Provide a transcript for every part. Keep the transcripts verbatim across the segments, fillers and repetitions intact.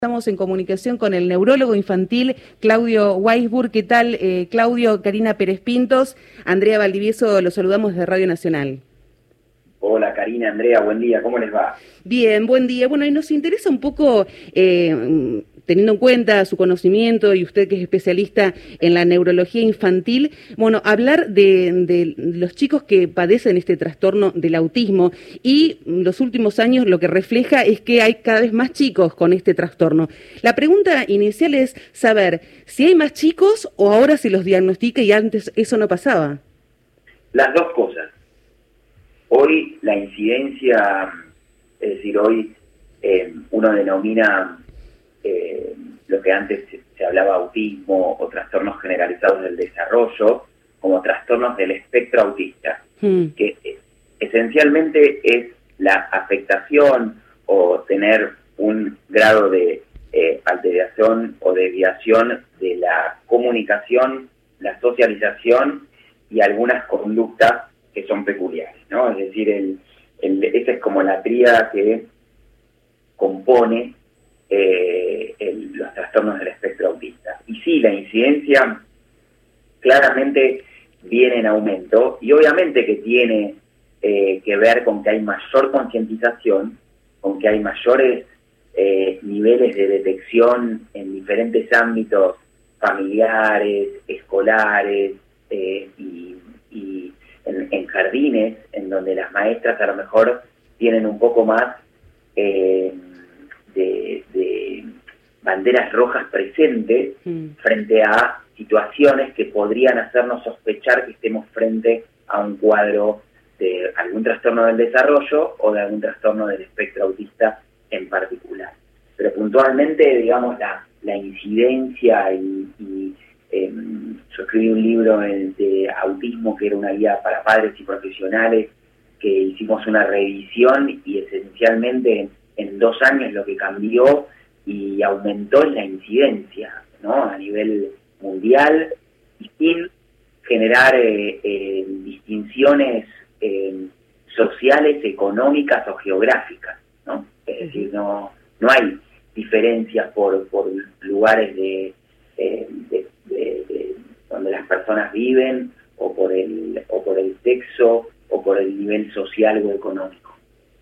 Estamos en comunicación con el neurólogo infantil Claudio Weisburg. ¿Qué tal, eh, Claudio? Karina Pérez Pintos, Andrea Valdivieso, los saludamos de Radio Nacional. Hola Karina, Andrea, buen día, ¿cómo les va? Bien, buen día. Bueno, y nos interesa un poco, eh, teniendo en cuenta su conocimiento y usted que es especialista en la neurología infantil, bueno, hablar de, de los chicos que padecen este trastorno del autismo, y los últimos años lo que refleja es que hay cada vez más chicos con este trastorno. La pregunta inicial es saber si hay más chicos o ahora se los diagnostica y antes eso no pasaba. Las dos cosas. Hoy la incidencia, es decir, hoy eh, uno denomina eh, lo que antes se, se hablaba autismo o trastornos generalizados del desarrollo como trastornos del espectro autista, hmm. que eh, esencialmente es la afectación o tener un grado de eh, alteración o desviación de la comunicación, la socialización y algunas conductas que son peculiares, ¿no? Es decir, el, el, esa es como la tríada que compone eh, el, los trastornos del espectro autista. Y sí, la incidencia claramente viene en aumento, y obviamente que tiene eh, que ver con que hay mayor concientización, con que hay mayores eh, niveles de detección en diferentes ámbitos familiares, escolares eh, y, y En, en jardines, en donde las maestras a lo mejor tienen un poco más eh, de, de banderas rojas presentes mm. frente a situaciones que podrían hacernos sospechar que estemos frente a un cuadro de algún trastorno del desarrollo o de algún trastorno del espectro autista en particular. Pero puntualmente, digamos, la, la incidencia y, y Eh, yo escribí un libro de autismo que era una guía para padres y profesionales, que hicimos una revisión y esencialmente en dos años lo que cambió y aumentó es la incidencia, ¿no? A nivel mundial, y sin generar eh, eh, distinciones eh, sociales, económicas o geográficas, ¿no? Es decir, no, no hay diferencias por, por lugares de, eh, de De, de donde las personas viven, o por el o por el sexo, o por el nivel social o económico.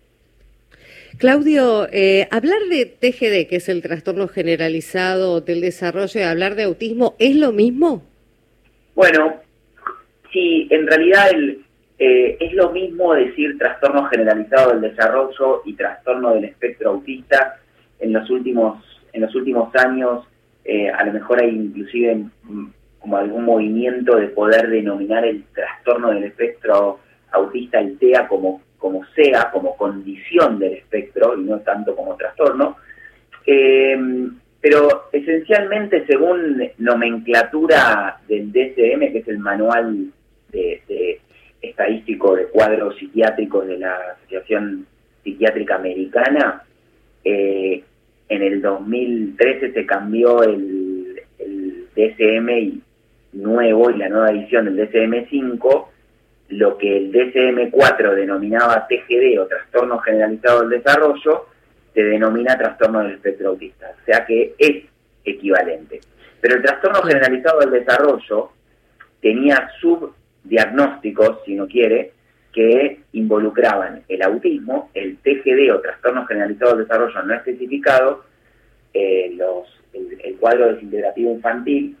Claudio, eh, hablar de T G D, que es el trastorno generalizado del desarrollo, y hablar de autismo, ¿es lo mismo? Bueno, sí, en realidad el, eh, es lo mismo decir trastorno generalizado del desarrollo y trastorno del espectro autista. En los últimos en los últimos años Eh, a lo mejor hay inclusive mm, como algún movimiento de poder denominar el trastorno del espectro autista, el TEA, como, como SEA, como condición del espectro, y no tanto como trastorno. Eh, pero esencialmente, según nomenclatura del D S M, que es el manual de, de estadístico de cuadros psiquiátricos de la Asociación Psiquiátrica Americana, eh, en el dos mil trece se cambió el, el D S M nuevo y la nueva edición del D S M cinco, lo que el D S M cuatro denominaba T G D o trastorno generalizado del desarrollo, se denomina trastorno del espectro autista, o sea que es equivalente. Pero el trastorno generalizado del desarrollo tenía subdiagnósticos, si no quiere, que involucraban el autismo, el T G D o trastorno generalizado del desarrollo no especificado, eh, los, el, el cuadro desintegrativo infantil,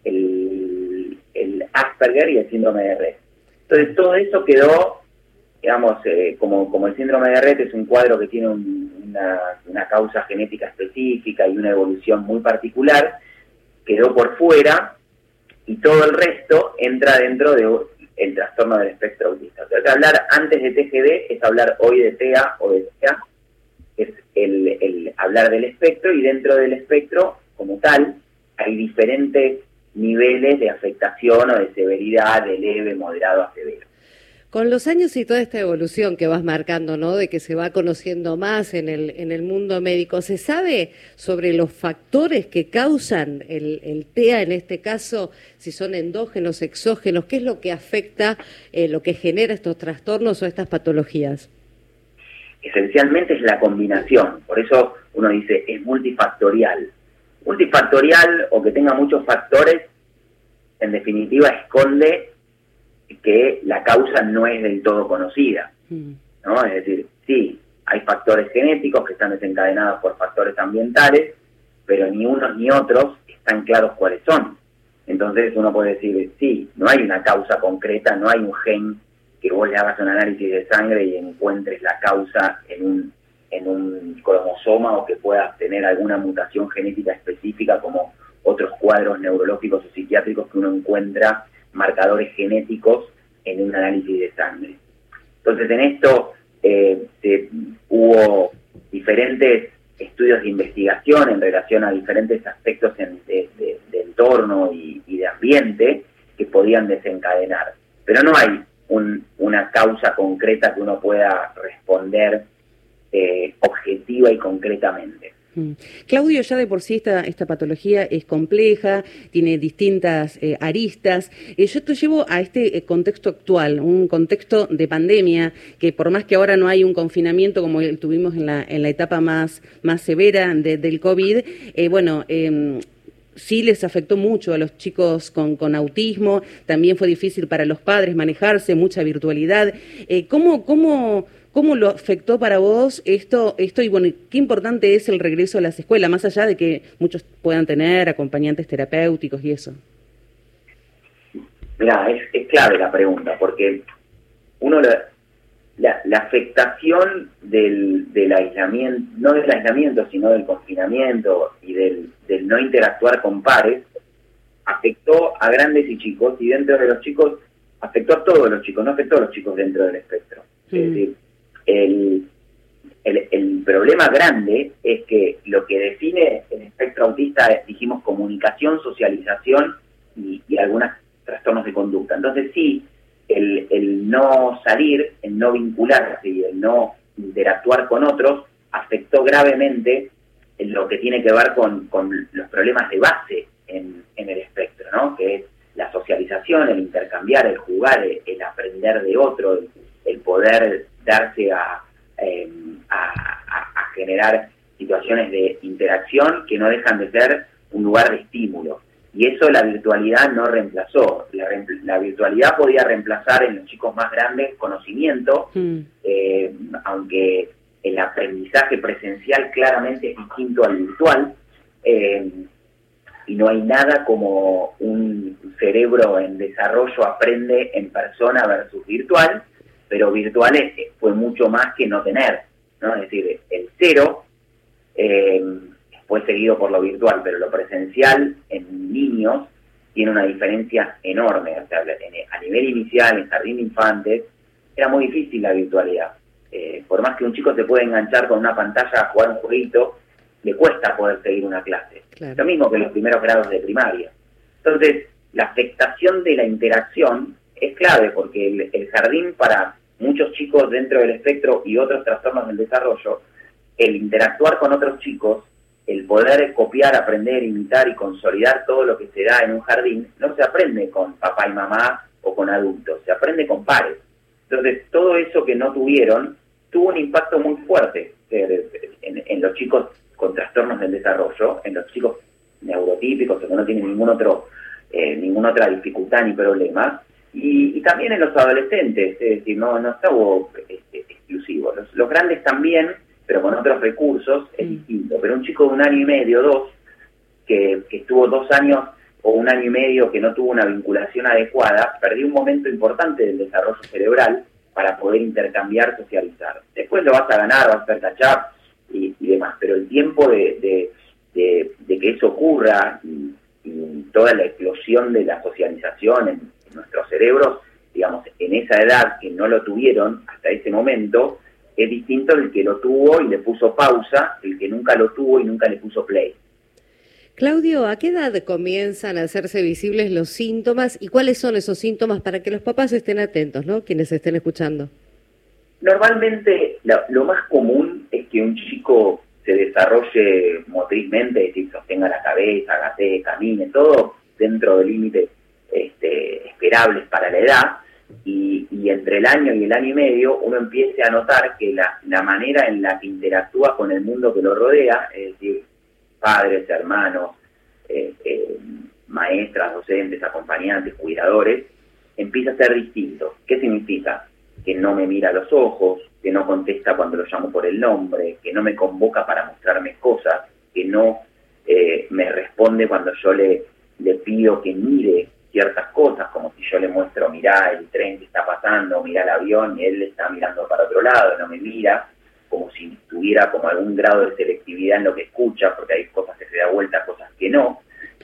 el, el Asperger y el síndrome de Rett. Entonces todo eso quedó, digamos, eh, como, como el síndrome de Rett es un cuadro que tiene un, una, una causa genética específica y una evolución muy particular, quedó por fuera, y todo el resto entra dentro de el trastorno del espectro autista. O sea, que hablar antes de T G D es hablar hoy de TEA o de SEA, es el, el hablar del espectro, y dentro del espectro, como tal, hay diferentes niveles de afectación o de severidad, de leve, moderado a severo. Con los años y toda esta evolución que vas marcando, ¿no?, de que se va conociendo más en el en el mundo médico, ¿se sabe sobre los factores que causan el, el TEA en este caso? Si son endógenos, exógenos, ¿qué es lo que afecta, eh, lo que genera estos trastornos o estas patologías? esencialmente es la combinación. Por eso uno dice, es multifactorial. Multifactorial o que tenga muchos factores, en definitiva esconde que la causa no es del todo conocida, ¿no? Es decir, sí, hay factores genéticos que están desencadenados por factores ambientales, pero ni unos ni otros están claros cuáles son. Entonces uno puede decir, sí, no hay una causa concreta, no hay un gen que vos le hagas un análisis de sangre y encuentres la causa en un, en un cromosoma o que puedas tener alguna mutación genética específica como otros cuadros neurológicos o psiquiátricos que uno encuentra marcadores genéticos en un análisis de sangre. Entonces en esto eh, se, hubo diferentes estudios de investigación en relación a diferentes aspectos en, de, de, de entorno y, y de ambiente que podían desencadenar. Pero no hay un, una causa concreta que uno pueda responder eh, objetiva y concretamente. Claudio, ya de por sí esta, esta patología es compleja, tiene distintas eh, aristas. Eh, yo te llevo a este eh, contexto actual, un contexto de pandemia, que por más que ahora no hay un confinamiento como el tuvimos en la, en la etapa más, más severa de, del COVID, eh, bueno... Eh, sí les afectó mucho a los chicos con, con autismo, también fue difícil para los padres manejarse, mucha virtualidad. Eh, ¿cómo, cómo, ¿Cómo lo afectó para vos esto, esto y bueno, qué importante es el regreso a las escuelas, más allá de que muchos puedan tener acompañantes terapéuticos y eso? Mirá, es, es clave la pregunta, porque uno la, la, la afectación del, del aislamiento, no del aislamiento, sino del confinamiento y del, del no interactuar con pares, afectó a grandes y chicos, y dentro de los chicos, afectó a todos los chicos, no afectó a los chicos dentro del espectro. Mm. Es decir, el, el, el problema grande es que lo que define el espectro autista es, dijimos, comunicación, socialización y, y algunos trastornos de conducta. Entonces sí, el, el no salir, el no vincularse y el no interactuar con otros afectó gravemente en lo que tiene que ver con, con los problemas de base en, en el espectro, ¿no? Que es la socialización, el intercambiar, el jugar, el, el aprender de otro, el, el poder darse a, eh, a, a, a generar situaciones de interacción que no dejan de ser un lugar de estímulo. Y eso la virtualidad no reemplazó. La, la virtualidad podía reemplazar en los chicos más grandes conocimiento, mm. eh, aunque el aprendizaje presencial claramente es distinto al virtual, eh, y no hay nada como un cerebro en desarrollo aprende en persona versus virtual, pero virtual es, fue mucho más que no tener, ¿no? Es decir, el cero eh, fue seguido por lo virtual, pero lo presencial en niños tiene una diferencia enorme. O sea, a nivel inicial, en jardín de infantes, era muy difícil la virtualidad. Eh, por más que un chico se pueda enganchar con una pantalla a jugar un jueguito, le cuesta poder seguir una clase. Claro. Lo mismo que en los primeros grados de primaria. Entonces, la afectación de la interacción es clave, porque el, el jardín para muchos chicos dentro del espectro y otros trastornos del desarrollo, el interactuar con otros chicos, el poder copiar, aprender, imitar y consolidar todo lo que se da en un jardín, no se aprende con papá y mamá o con adultos, se aprende con pares. Entonces, todo eso que no tuvieron tuvo un impacto muy fuerte en, en los chicos con trastornos del desarrollo, en los chicos neurotípicos o que no tienen ningún otro, eh, ninguna otra dificultad ni problema, y, y también en los adolescentes, es decir, no, no estuvo este, exclusivo. Los, los grandes también, pero con otros recursos, es distinto. Pero un chico de un año y medio, dos, que, que estuvo dos años o un año y medio que no tuvo una vinculación adecuada, perdió un momento importante del desarrollo cerebral para poder intercambiar, socializar. Después lo vas a ganar, vas a hacer catch-up y, y demás, pero el tiempo de, de, de, de que eso ocurra y, y toda la explosión de la socialización en, en nuestros cerebros, digamos, en esa edad que no lo tuvieron hasta ese momento, es distinto el que lo tuvo y le puso pausa, el que nunca lo tuvo y nunca le puso play. Claudio, ¿a qué edad comienzan a hacerse visibles los síntomas y cuáles son esos síntomas para que los papás estén atentos, ¿no? Quienes estén escuchando. Normalmente lo, lo más común es que un chico se desarrolle motrizmente, es decir, sostenga la cabeza, gatee, camine, todo dentro de límites este, esperables para la edad, y, y entre el año y el año y medio uno empiece a notar que la, la manera en la que interactúa con el mundo que lo rodea, es decir, padres, hermanos, eh, eh, maestras, docentes, acompañantes, cuidadores, empieza a ser distinto. ¿Qué significa? Que no me mira a los ojos, que no contesta cuando lo llamo por el nombre, que no me convoca para mostrarme cosas, que no eh, me responde cuando yo le, le pido que mire ciertas cosas, como si yo le muestro, mirá el tren que está pasando, mirá el avión, y él está mirando para otro lado, no me mira, como si tuviera como algún grado de selectividad en lo que escucha, porque hay cosas que se da vuelta, cosas que no,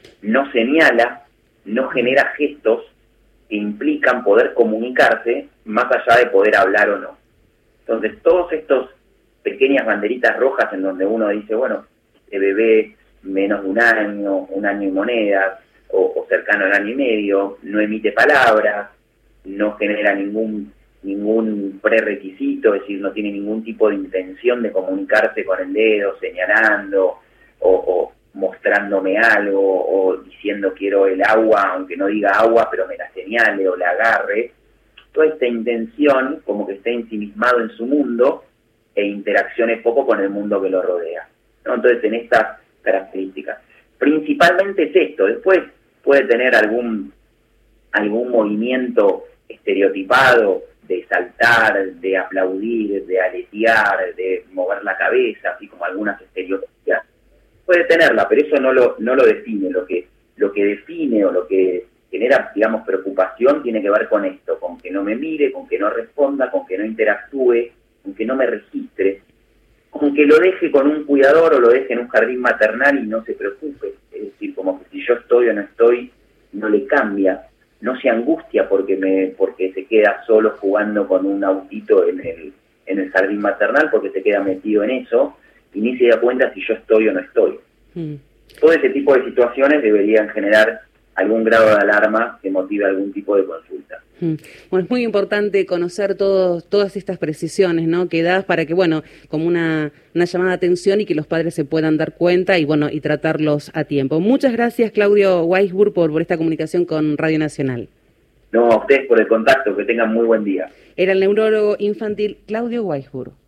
no señala, no genera gestos que implican poder comunicarse más allá de poder hablar o no. Entonces, todos estos pequeñas banderitas rojas en donde uno dice, bueno, este bebé menos de un año, un año y monedas, o, o cercano al año y medio, no emite palabras, no genera ningún ningún prerequisito, es decir, no tiene ningún tipo de intención de comunicarse con el dedo, señalando, o, o mostrándome algo, o diciendo quiero el agua, aunque no diga agua, pero me la señale o la agarre. Toda esta intención, como que esté ensimismado en su mundo, e interaccione poco con el mundo que lo rodea, ¿no? Entonces, en estas características. Principalmente es esto, después puede tener algún, algún movimiento estereotipado, de saltar, de aplaudir, de aletear, de mover la cabeza, así como algunas estereotipas. Puede tenerla, pero eso no lo no lo define. Lo que lo que define o lo que genera, digamos, preocupación tiene que ver con esto, con que no me mire, con que no responda, con que no interactúe, con que no me registre, con que lo deje con un cuidador o lo deje en un jardín maternal y no se preocupe. Es decir, como que si yo estoy o no estoy, no le cambia. No se angustia porque me porque se queda solo jugando con un autito en el en el jardín maternal, porque se queda metido en eso y ni se da cuenta si yo estoy o no estoy. Mm. Todo ese tipo de situaciones deberían generar algún grado de alarma que motive algún tipo de consulta. Mm. Bueno, es muy importante conocer todos todas estas precisiones, ¿no?, que das para que, bueno, como una, una llamada de atención y que los padres se puedan dar cuenta y, bueno, y tratarlos a tiempo. Muchas gracias, Claudio Weisburd, por, por esta comunicación con Radio Nacional. No, a ustedes por el contacto, que tengan muy buen día. Era el neurólogo infantil Claudio Weisburd.